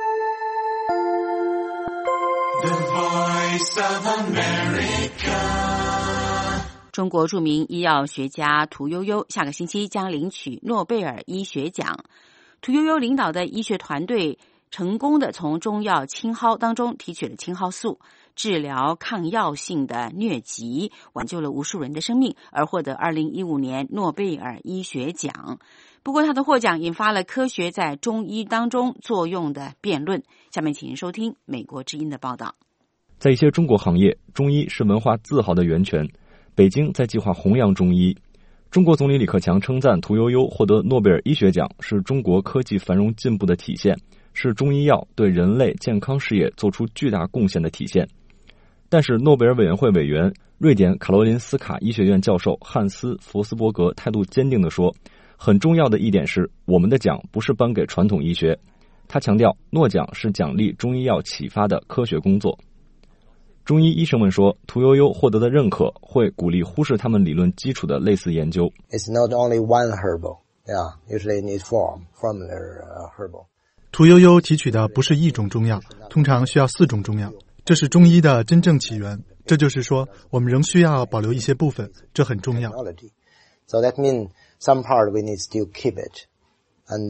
中国著名医药学家屠呦呦下个星期将领取诺贝尔医学奖。屠呦呦领导的医学团队成功的从中药青蒿当中提取了青蒿素，治疗抗药性的疟疾，挽救了无数人的生命，而获得2015年诺贝尔医学奖。不过他的获奖引发了科学在中医当中作用的辩论。下面请您收听美国之音的报道。 在一些中国行业，中医是文化自豪的源泉。北京在计划弘扬中医。中国总理李克强称赞屠呦呦获得诺贝尔医学奖是中国科技繁荣进步的体现，是中医药对人类健康事业做出巨大贡献的体现。但是诺贝尔委员会委员、瑞典卡罗林斯卡医学院教授汉斯·福斯伯格态度坚定地说，很重要的一点是，我们的奖不是颁给传统医学。他强调，诺奖是奖励中医药启发的科学工作。中医医生们说，屠呦呦获得的认可会鼓励忽视他们理论基础的类似研究。 It's not only one herbal, yeah, usually need from their herbal. 屠呦呦提取的不是一种中药，通常需要4种中药，这是中医的真正起源。这就是说，我们仍需要保留一些部分，这很重要。 So that means some part we need to still keep it, and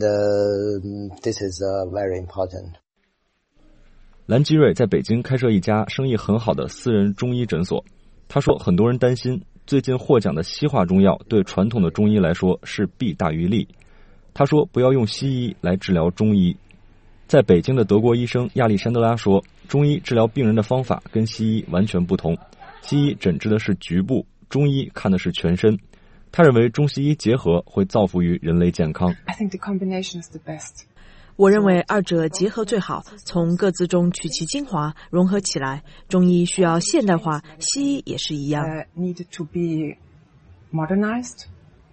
this is very important. 兰基瑞在北京开设一家生意很好的私人中医诊所。他说，很多人担心最近获奖的西化中药对传统的中医来说是弊大于利。他说，不要用西医来治疗中医。在北京的德国医生亚历山德拉说，中医治疗病人的方法跟西医完全不同，西医诊治的是局部，中医看的是全身。他认为中西医结合会造福于人类健康。 I think the combination is the best. 我认为二者结合最好，从各自中取其精华，融合起来。中医需要现代化，西医也是一样。 Needed to be modernized,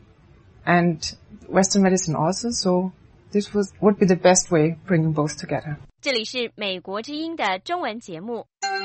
and Western medicine also. So this would be the best way bringing both together. 这里是美国之音的中文节目。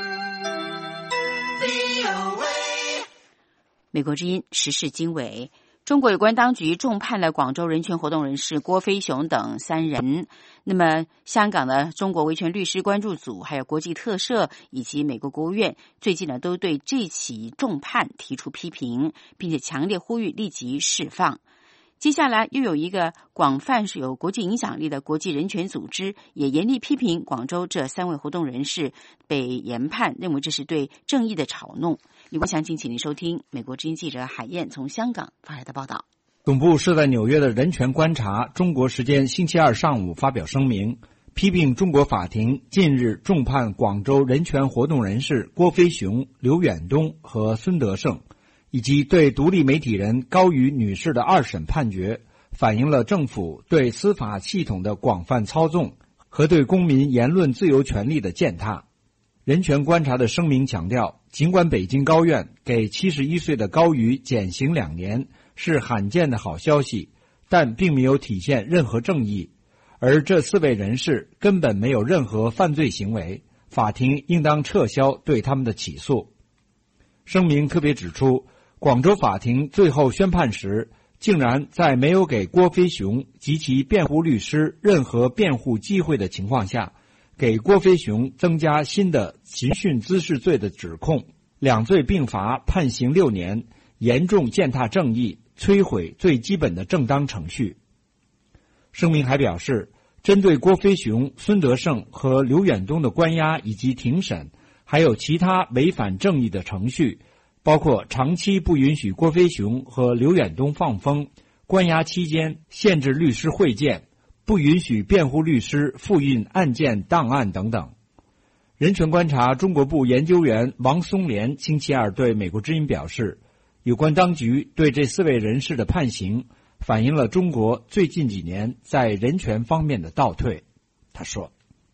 美国之音时事经纬。中国有关当局重判了广州人权活动人士郭飞雄等3人。那么香港的中国维权律师关注组还有国际特赦以及美国国务院最近都对这起重判提出批评，并且强烈呼吁立即释放。接下来又有一个广泛是有国际影响力的国际人权组织也严厉批评广州这3位活动人士被研判，认为这是对正义的嘲弄。有关详情请您收听美国之音记者海燕从香港发来的报道。 总部设在纽约的人权观察中国时间星期二上午发表声明，批评中国法庭近日重判广州人权活动人士郭飞雄、刘远东和孙德胜，以及对独立媒体人高瑜女士的2审判决，反映了政府对司法系统的广泛操纵和对公民言论自由权利的践踏。人权观察的声明强调，尽管北京高院给71岁的高瑜减刑2年是罕见的好消息，但并没有体现任何正义，而这4位人士根本没有任何犯罪行为，法庭应当撤销对他们的起诉。声明特别指出，广州法庭最后宣判时，竟然在没有给郭飞雄及其辩护律师任何辩护机会的情况下，给郭飞雄增加新的刑讯滋事罪的指控，2罪并罚，判刑6年，严重践踏正义，摧毁最基本的正当程序。声明还表示，针对郭飞雄、孙德胜和刘远东的关押以及庭审，还有其他违反正义的程序，包括长期不允许郭飞雄和刘远东放风，关押期间限制律师会见，不允许辩护律师复印案件档案等等。人权观察中国部研究员王松莲星期二对美国之音表示，有关当局对这4位人士的判刑反映了中国最近几年在人权方面的倒退。他说，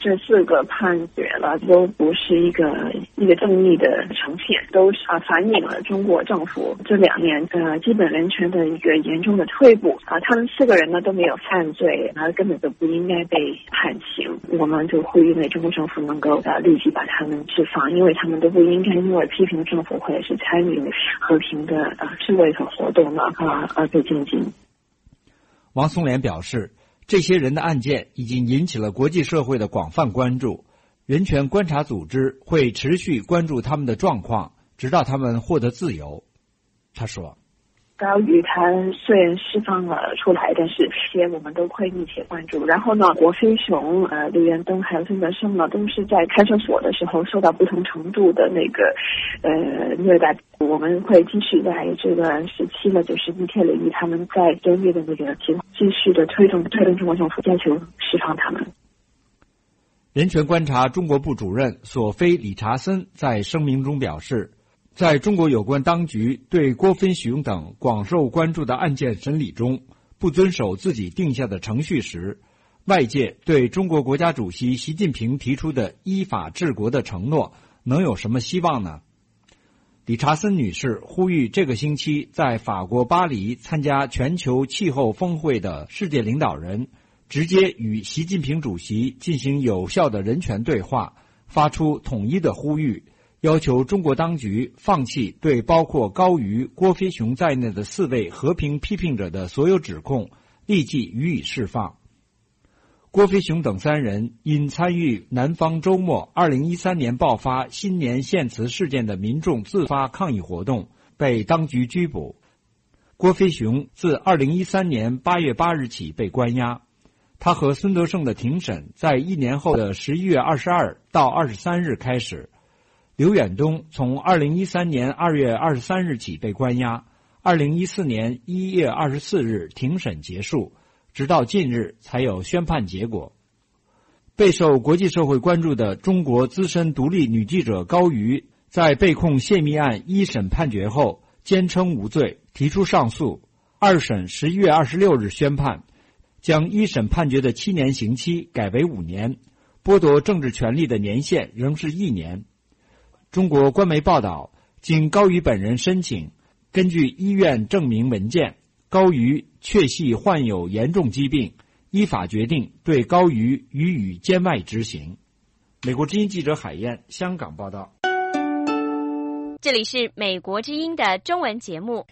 这4个判决了都不是一个正义的呈现，都反映了中国政府这2年基本人权的一个严重的退步他们4个人呢都没有犯罪，根本就不应该被判刑。我们就呼吁中国政府能够立即把他们释放，因为他们都不应该因为批评政府或者是参与和平的示威和活动呢而被监禁。 王松莲表示，这些人的案件已经引起了国际社会的广泛关注，人权观察组织会持续关注他们的状况，直到他们获得自由。他说， 高瑜他虽然释放了出来，但是我们都会密切关注。然后呢，郭飞雄、刘元东还有孙德胜呢，都是在看守所的时候受到不同程度的虐待。我们会继续在这个时期呢，就是密切留意他们在监狱的情况，继续的推动中国政府要求释放他们。 人权观察中国部主任索菲·理查森在声明中表示，在中国有关当局对郭飞雄等广受关注的案件审理中不遵守自己定下的程序时，外界对中国国家主席习近平提出的依法治国的承诺能有什么希望呢？理查森女士呼吁这个星期在法国巴黎参加全球气候峰会的世界领导人直接与习近平主席进行有效的人权对话，发出统一的呼吁，要求中国当局放弃对包括高瑜、郭飞雄在内的4位和平批评者的所有指控，立即予以释放。郭飞雄等3人因参与南方周末2013年爆发新年献词事件的民众自发抗议活动，被当局拘捕。郭飞雄自2013年8月8日起被关押，他和孙德胜的庭审在1年后的11月22到23日开始。刘远东从2013年2月23日起被关押，2014年1月24日庭审结束，直到近日才有宣判结果。备受国际社会关注的中国资深独立女记者高瑜，在被控泄密案一审判决后坚称无罪，提出上诉。2审11月26日宣判，将一审判决的7年刑期改为5年，剥夺政治权利的年限仍是1年。中国官媒报道，经高瑜本人申请，根据医院证明文件，高瑜确系患有严重疾病，依法决定对高瑜予以监外执行。美国之音记者海燕，香港报道。 这里是美国之音的中文节目。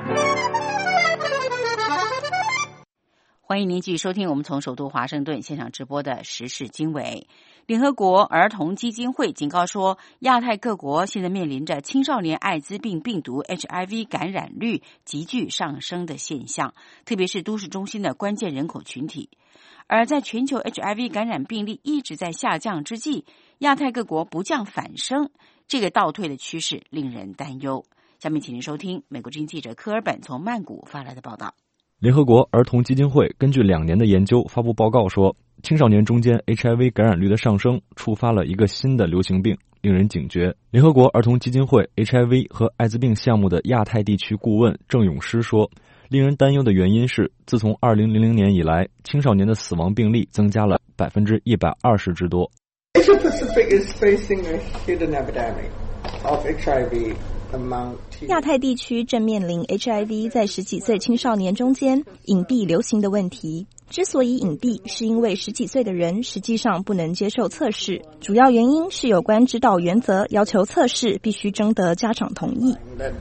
欢迎您继续收听我们从首都华盛顿现场直播的时事经纬。联合国儿童基金会警告说，亚太各国现在面临着青少年艾滋病病毒 HIV 感染率急剧上升的现象，特别是都市中心的关键人口群体。而在全球 HIV 感染病例一直在下降之际，亚太各国不降反升，这个倒退的趋势令人担忧。下面请您收听美国之音记者科尔本从曼谷发来的报道。 联合国儿童基金会根据2年的研究发布报告说，青少年中间 HIV 感染率的上升触发了一个新的流行病，令人警觉。联合国儿童基金会 HIV 和艾滋病项目的亚太地区顾问郑永诗说，令人担忧的原因是，自从2000年以来，青少年的死亡病例增加了120%之多。 Asia Pacific is facing a hidden epidemic of HIV. 亚太地区正面临 HIV 在10几岁青少年中间隐蔽流行的问题。之所以隐蔽，是因为10几岁的人实际上不能接受测试，主要原因是有关指导原则要求测试必须征得家长同意。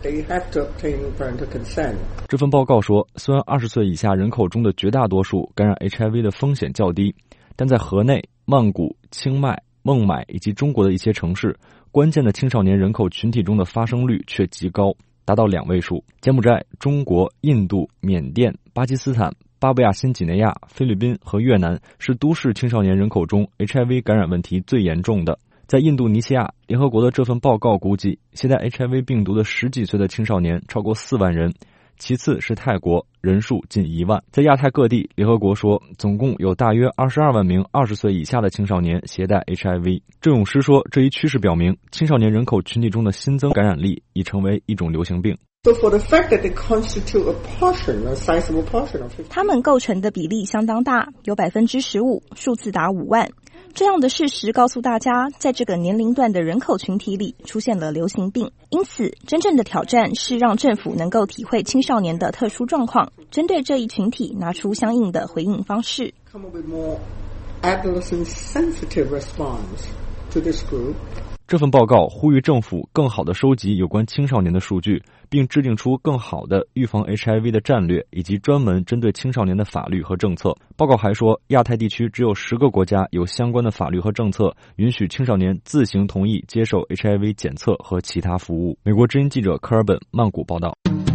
这份报告说，虽然20岁以下人口中的绝大多数感染 HIV 的风险较低，但在河内、曼谷、清迈、孟买以及中国的一些城市，关键的青少年人口群体中的发生率却极高，达到2位数。柬埔寨、中国、印度、缅甸、巴基斯坦、巴布亚新几内亚、菲律宾和越南是都市青少年人口中 HIV 感染问题最严重的。在印度尼西亚，联合国的这份报告估计，携带 HIV 病毒的10几岁的青少年超过4万人，其次是泰国，人数近1万。在亚太各地，联合国说，总共有大约22万名20岁以下的青少年携带 HIV。郑永诗说，这一趋势表明，青少年人口群体中的新增感染力已成为一种流行病。 他们构成的比例相当大，有15%，数字达5万。 这样的事实告诉大家，在这个年龄段的人口群体里出现了流行病，因此真正的挑战是让政府能够体会青少年的特殊状况，针对这一群体拿出相应的回应方式。 这份报告呼吁政府更好地收集有关青少年的数据，并制定出更好的预防 HIV 的战略，以及专门针对青少年的法律和政策。报告还说，亚太地区只有10个国家有相关的法律和政策，允许青少年自行同意接受 HIV 检测和其他服务。美国之音记者科尔本曼谷报道。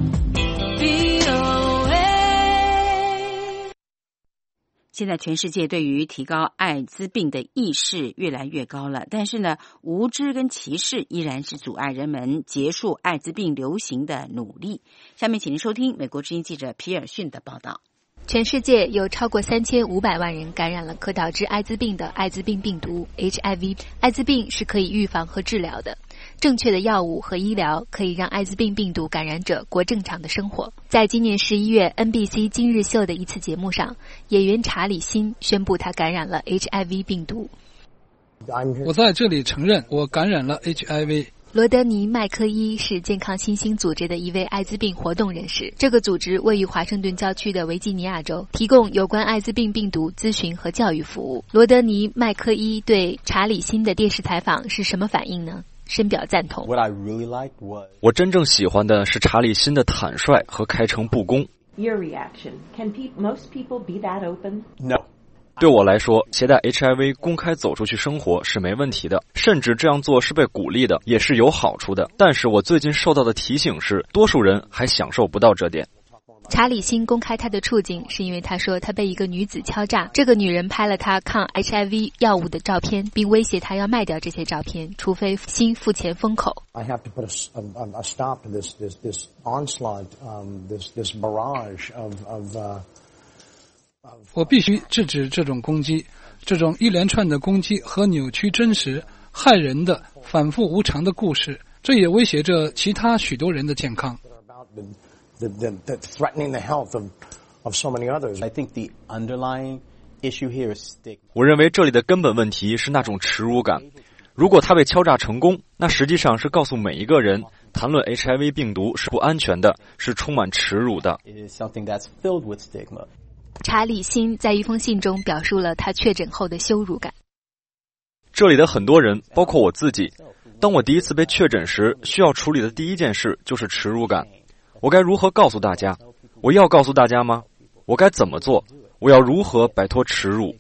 现在全世界对于提高艾滋病的意识越来越高了，但是呢，无知跟歧视依然是阻碍人们结束艾滋病流行的努力。下面请您收听美国之音记者皮尔逊的报道。 全世界有超过3500万人感染了可导致艾滋病的艾滋病病毒 HIV。 艾滋病是可以预防和治疗的，正确的药物和医疗可以让艾滋病病毒感染者过正常的生活。在今年11月 NBC 今日秀的一次节目上，演员查理辛宣布他感染了 HIV 病毒。 我在这里承认我感染了 HIV。 罗德尼·麦科伊是健康新兴组织的一位艾滋病活动人士。这个组织位于华盛顿郊区的维吉尼亚州，提供有关艾滋病病毒咨询和教育服务。罗德尼·麦科伊对查理辛的电视采访是什么反应呢？深表赞同。 我真正喜欢的是查理辛的坦率和开诚布公。 Your reaction. Can most people be that open? No. 对我来说，携带 HIV 公开走出去生活是没问题的，甚至这样做是被鼓励的，也是有好处的。但是我最近受到的提醒是，多数人还享受不到这点。 查理辛公开他的处境，是因为他说他被一个女子敲诈，这个女人拍了他抗 HIV 药物的照片，并威胁他要卖掉这些照片，除非辛付钱封口。 I have to put a stop to this onslaught, this barrage of 我必须制止这种攻击，这种一连串的攻击和扭曲真实、害人的、反复无常的故事，这也威胁着其他许多人的健康。 threatening the health of so many others. I think the underlying issue here is stigma. 我认为这里的根本问题是那种耻辱感。如果他被敲诈成功，那实际上是告诉每一个人，谈论 HIV 病毒是不安全的，是充满耻辱的。 It is something that's filled with stigma. 查理辛在一封信中表述了他确诊后的羞辱感。 这里的很多人，包括我自己，当我第一次被确诊时，需要处理的第一件事就是耻辱感。我该如何告诉大家？我要告诉大家吗？我该怎么做？我要如何摆脱耻辱？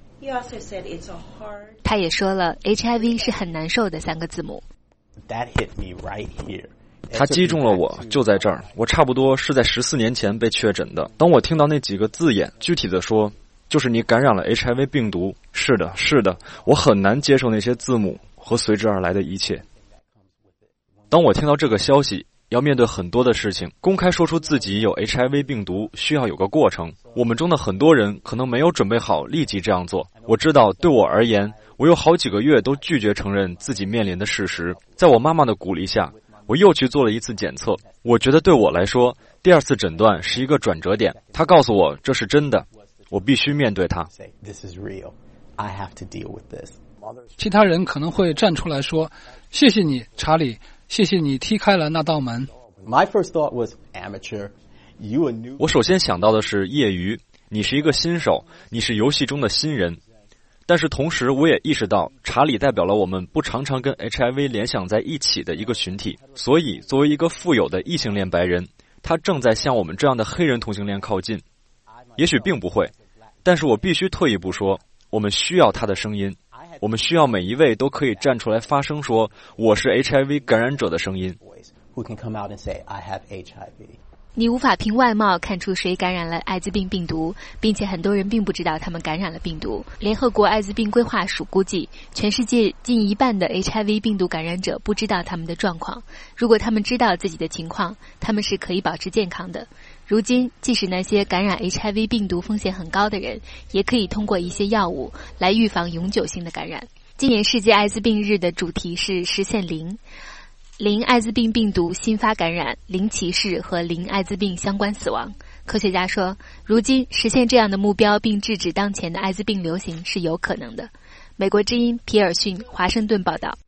他也说了 HIV 是很难受的3个字母。 That hit me right here. 他击中了我，就在这儿。我差不多是在14年前被确诊的。当我听到那几个字眼，具体的说，就是你感染了 HIV 病毒。是的，是的，我很难接受那些字母和随之而来的一切。当我听到这个消息，要面对很多的事情，公开说出自己有 HIV 病毒需要有个过程。我们中的很多人可能没有准备好立即这样做。我知道对我而言，我有好几个月都拒绝承认自己面临的事实。在我妈妈的鼓励下，我又去做了一次检测。我觉得对我来说，第2次诊断是一个转折点。她告诉我这是真的，我必须面对它。 This is real. I have to deal with this. 其他人可能会站出来说，谢谢你，查理，谢谢你踢开了那道门。 My first thought was amateur. You a new. 我首先想到的是业余，你是一个新手，你是游戏中的新人。但是同时我也意识到，查理代表了我们不常常跟 HIV 联想在一起的一个群体，所以作为一个富有的异性恋白人，他正在向我们这样的黑人同性恋靠近。也许并不会，但是我必须退一步说，我们需要他的声音，我们需要每一位都可以站出来发声说我是 HIV 感染者的声音。 Who can come out and say, I have HIV. 你无法凭外貌看出谁感染了艾滋病病毒，并且很多人并不知道他们感染了病毒。联合国艾滋病规划署估计，全世界近1半的 HIV 病毒感染者不知道他们的状况。如果他们知道自己的情况，他们是可以保持健康的。如今，即使那些感染 HIV 病毒风险很高的人，也可以通过一些药物来预防永久性的感染。今年世界艾滋病日的主题是实现零艾滋病病毒新发感染、零歧视和零艾滋病相关死亡。科学家说，如今实现这样的目标并制止当前的艾滋病流行是有可能的。 美国之音皮尔逊华盛顿报道。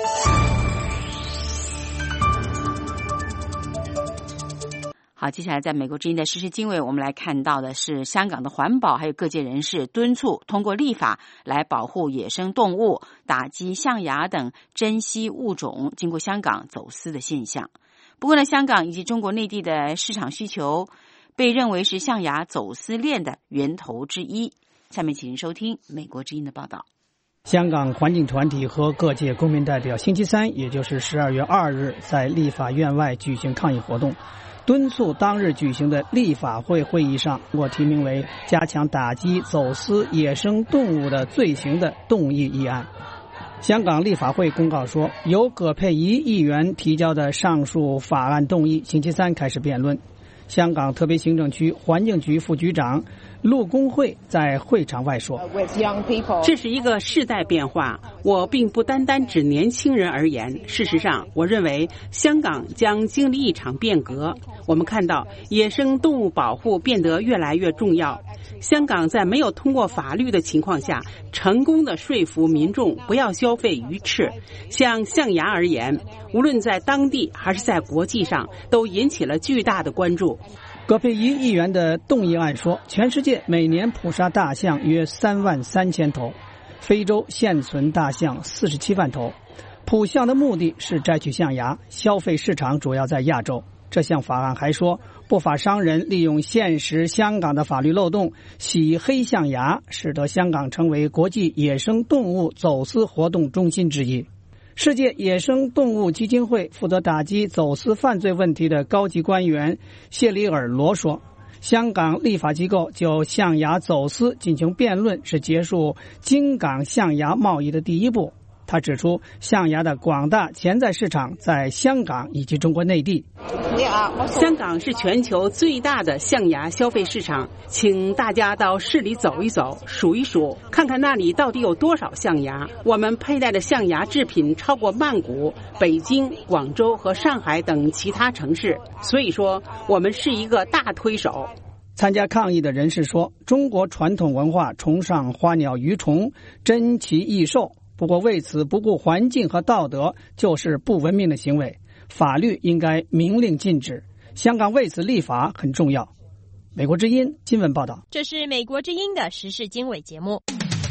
好，接下来在美国之音的时事经纬，我们来看到的是香港的环保还有各界人士敦促通过立法来保护野生动物，打击象牙等珍稀物种经过香港走私的现象。不过呢，香港以及中国内地的市场需求被认为是象牙走私链的源头之一。下面请您收听美国之音的报道。 香港环境团体和各界公民代表星期三，也就是12月2日，在立法院外举行抗议活动，敦促当日举行的立法会会议上通过提名为加强打击走私野生动物的罪行的动议议案。香港立法会公告说，由葛珮仪议员提交的上述法案动议星期三开始辩论。香港特别行政区环境局副局长陆工会在会场外说， 这是一个世代变化，我并不单单指年轻人而言，事实上我认为香港将经历一场变革。我们看到野生动物保护变得越来越重要，香港在没有通过法律的情况下，成功的说服民众不要消费鱼翅。像象牙而言，无论在当地还是在国际上，都引起了巨大的关注。 葛珮仪议员的动议案说，全世界每年捕杀大象约33000头，非洲现存大象47万头。捕象的目的是摘取象牙，消费市场主要在亚洲。这项法案还说，不法商人利用现实香港的法律漏洞，洗黑象牙，使得香港成为国际野生动物走私活动中心之一。世界野生动物基金会负责打击走私犯罪问题的高级官员谢里尔罗说，香港立法机构就象牙走私进行辩论是结束京港象牙贸易的第一步。他指出，象牙的广大潜在市场在香港以及中国内地。 香港是全球最大的象牙消费市场，请大家到市里走一走，数一数，看看那里到底有多少象牙。我们佩戴的象牙制品超过曼谷、北京、广州和上海等其他城市，所以说我们是一个大推手。 参加抗议的人士说，中国传统文化崇尚花鸟鱼虫，珍奇异兽，不过为此不顾环境和道德就是不文明的行为，法律应该明令禁止。香港为此立法很重要。美国之音新闻报道。 这是美国之音的时事经纬节目。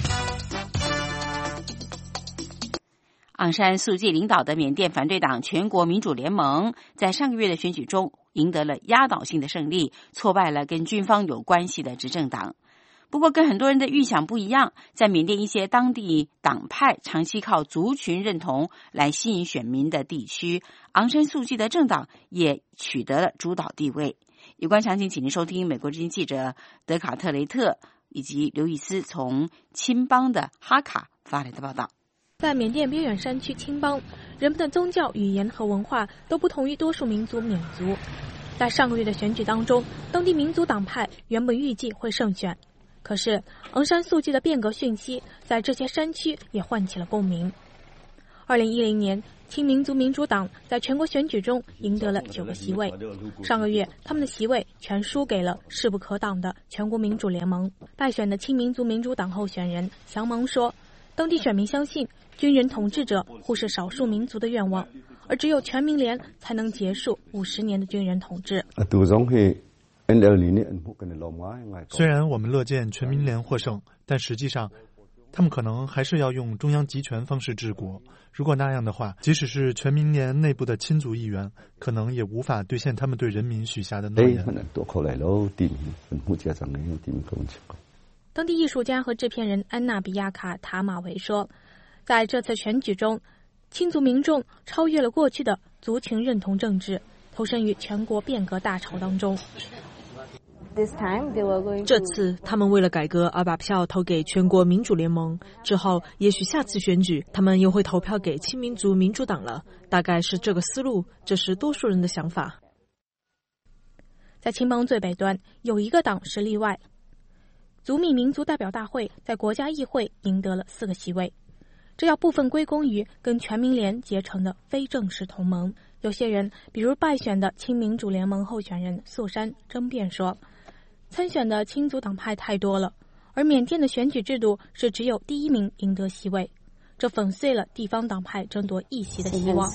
昂山素季领导的缅甸反对党全国民主联盟在上个月的选举中赢得了压倒性的胜利，挫败了跟军方有关系的执政党。不过跟很多人的预想不一样，在缅甸一些当地党派长期靠族群认同来吸引选民的地区，昂山素季的政党也取得了主导地位。有关详情请您收听美国之音记者德卡特雷特以及刘易斯从青邦的哈卡发来的报道。 在缅甸边远山区青邦，人们的宗教、语言和文化都不同于多数民族缅族。在上个月的选举当中，当地民族党派原本预计会胜选，可是昂山素季的变革讯息在这些山区也唤起了共鸣。2010年，亲民族民主党在全国选举中赢得了9个席位，上个月他们的席位全输给了势不可挡的全国民主联盟。败选的亲民族民主党候选人祥芒说，当地选民相信军人统治者忽视少数民族的愿望，而只有全民联才能结束50年的军人统治。 虽然我们乐见全民联获胜，但实际上他们可能还是要用中央集权方式治国。如果那样的话，即使是全民联内部的亲族议员，可能也无法兑现他们对人民许下的诺言。 当地艺术家和制片人安娜比亚卡塔马维说，在这次选举中，亲族民众超越了过去的族群认同政治，投身于全国变革大潮当中。 这次他们为了改革而把票投给全国民主联盟，之后也许下次选举他们又会投票给亲民族民主党了，大概是这个思路，这是多数人的想法。 在青邦最北端有一个党是例外，族米民族代表大会在国家议会赢得了4个席位，这要部分归功于跟全民联结成的非正式同盟。有些人比如败选的亲民主联盟候选人素珊争辩说，参选的亲族党派太多了， 而缅甸的选举制度是只有第一名赢得席位，这粉碎了地方党派争夺议席的希望。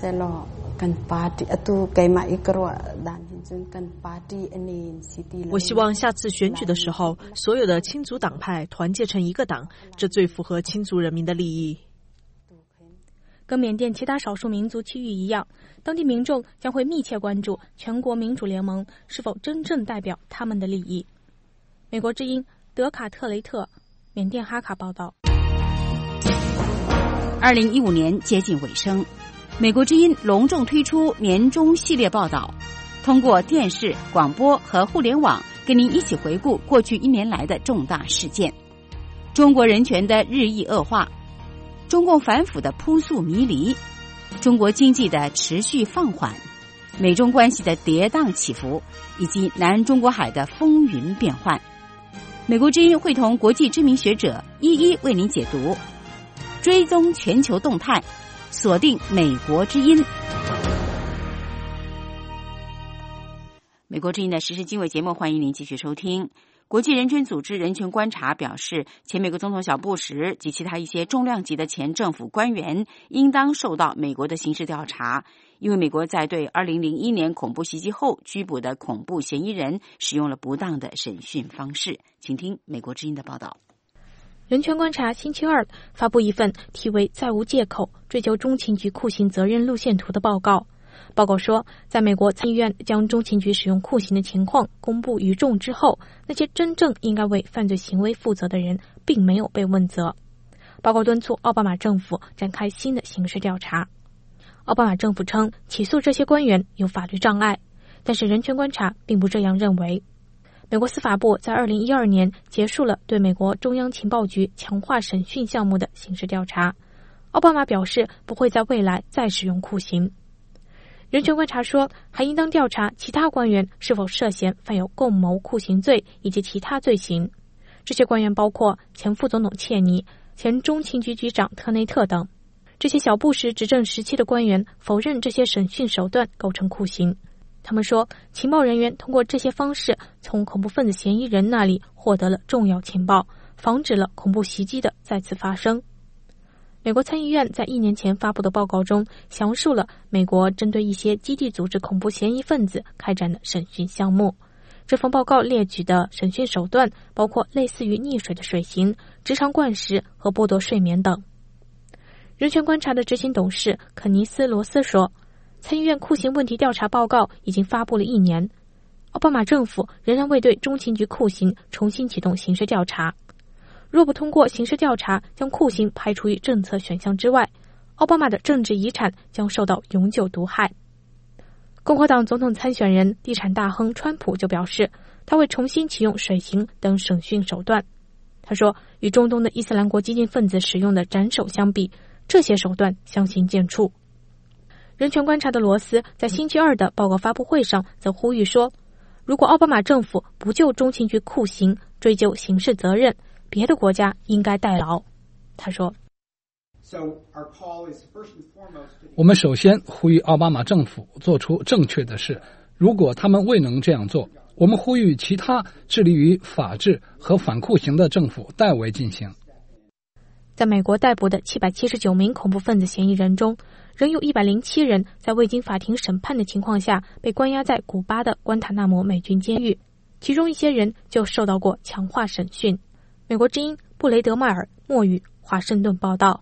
我希望下次选举的时候，所有的亲族党派团结成一个党，这最符合亲族人民的利益。 跟缅甸其他少数民族区域一样，当地民众将会密切关注全国民主联盟是否真正代表他们的利益。美国之音德卡特雷特，缅甸哈卡报道。 2015年接近尾声，美国之音隆重推出年终系列报道，通过电视、广播和互联网，跟您一起回顾过去1年来的重大事件：中国人权的日益恶化，中共反腐的扑朔迷离，中国经济的持续放缓，美中关系的跌宕起伏，以及南中国海的风云变幻。美国之音会同国际知名学者一一为您解读，追踪全球动态，锁定美国之音。美国之音的时事经纬节目，欢迎您继续收听。国际人权组织人权观察表示，前美国总统小布什及其他一些重量级的前政府官员应当受到美国的刑事调查，因为美国在对2001年恐怖袭击后拘捕的恐怖嫌疑人使用了不当的审讯方式。请听美国之音的报道。 人权观察星期二发布一份题为《再无借口追究中情局酷刑责任路线图》的报告。报告说，在美国参议院将中情局使用酷刑的情况公布于众之后，那些真正应该为犯罪行为负责的人并没有被问责。报告敦促奥巴马政府展开新的刑事调查。奥巴马政府称起诉这些官员有法律障碍，但是人权观察并不这样认为。美国司法部在2012年结束了对美国中央情报局强化审讯项目的刑事调查。奥巴马表示不会在未来再使用酷刑。人权观察说，还应当调查其他官员是否涉嫌犯有共谋酷刑罪以及其他罪行。这些官员包括前副总统切尼、前中情局局长特内特等。这些小布什执政时期的官员否认这些审讯手段构成酷刑。他们说，情报人员通过这些方式从恐怖分子嫌疑人那里获得了重要情报，防止了恐怖袭击的再次发生。美国参议院在1年前发布的报告中详述了美国针对一些基地组织恐怖嫌疑分子开展的审讯项目。这份报告列举的审讯手段包括类似于溺水的水刑、直肠灌食和剥夺睡眠等。人权观察的执行董事肯尼斯·罗斯说，参议院酷刑问题调查报告已经发布了1年，奥巴马政府仍然未对中情局酷刑重新启动刑事调查。若不通过刑事调查将酷刑排除于政策选项之外，奥巴马的政治遗产将受到永久毒害。共和党总统参选人地产大亨川普就表示，他会重新启用水刑等审讯手段。他说，与中东的伊斯兰国激进分子使用的斩首相比，这些手段相形见绌。人权观察的罗斯在星期二的报告发布会上则呼吁说，如果奥巴马政府不就中情局酷刑追究刑事责任，别的国家应该代劳。他说， 我们首先呼吁奥巴马政府做出正确的事，如果他们未能这样做，我们呼吁其他致力于法治和反酷刑的政府代为进行。 在美国逮捕的779名恐怖分子嫌疑人中，仍有107人在未经法庭审判的情况下被关押在古巴的关塔那摩美军监狱，其中一些人就受到过强化审讯。美国之音布雷德迈尔默语华盛顿报道。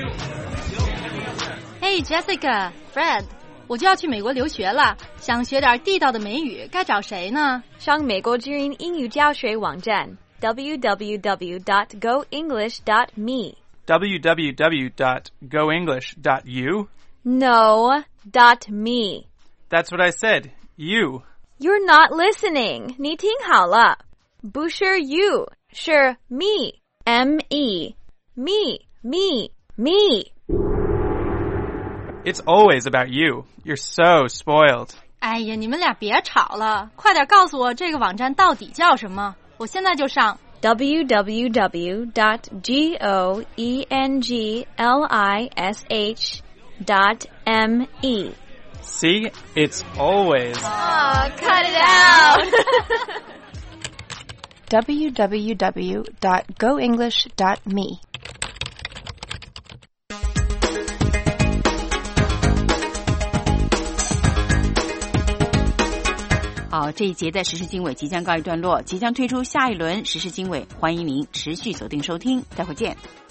Hey Jessica, Fred， 我就要去美国留学了，想学点地道的美语，该找谁呢？ 上美国之音英语教学网站 www.goenglish.me www.goenglish.u No, .me That's what I said, you You're not listening 你听好了，不是 you是 me, M-E, me, me, me. It's always about you. You're so spoiled. 哎呀，你们俩别吵了，快点告诉我这个网站到底叫什么，我现在就上。 www.goenglish.me See, it's always. Oh, cut it out. www.goenglish.me。 好，这一节的时事经纬即将告一段落，即将推出下一轮时事经纬，欢迎您持续锁定收听，待会见。